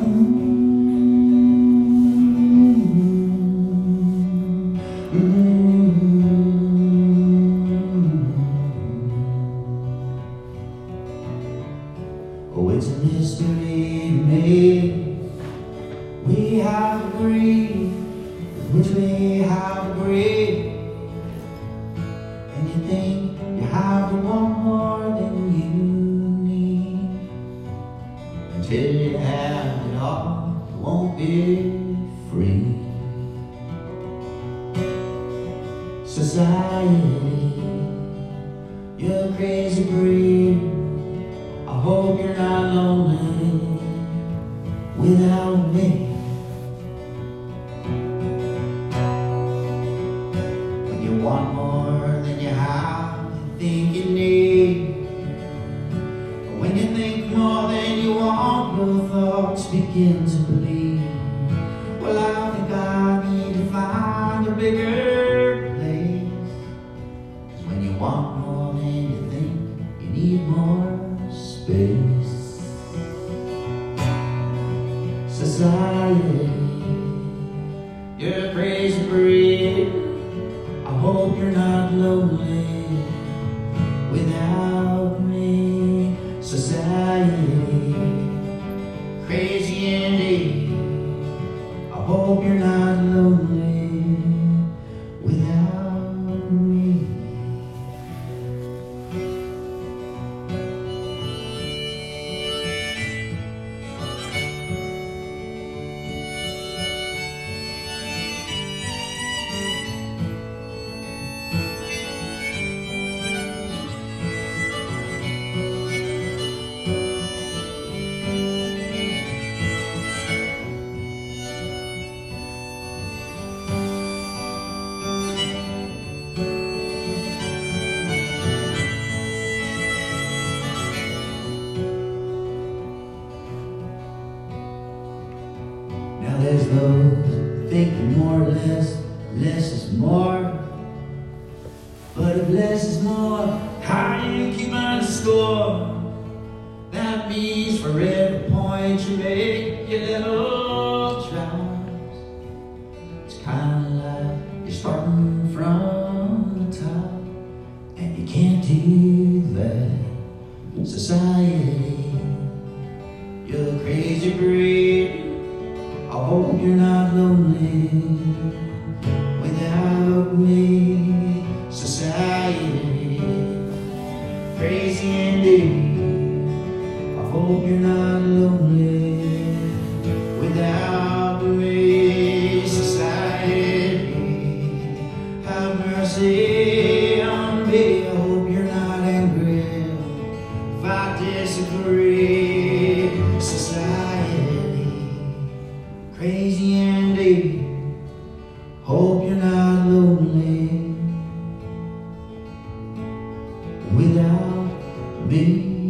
Oh, it's a mystery to me. We have agreed, which we have agreed. And you think you have to want more than you need. Until you have it all, you won't be free. Society, you're a crazy breed. I hope you're not lonely without me. When you want more than you have, you think you need. But when you think more than you want, your thoughts begin to bleed. Well, I think I need to find a bigger place. 'Cause when you want more than you think, you need more space. Society, you're a crazy breed. I hope you're not lonely without me. Society, crazy indeed. I hope you're not lonely without me. Now there's those thinking more or less is more. But if less is more, how do you keep on score? That means for every point you make, your level drops. It's kind of like you're starting from the top, and you can't do that. Society, you're a crazy breed. I hope you're not lonely without me. Society, crazy indeed. I hope you're not lonely without me. Society, have mercy on me. I hope you're not angry if I disagree. Society, crazy indeed. Hope you're not lonely without me.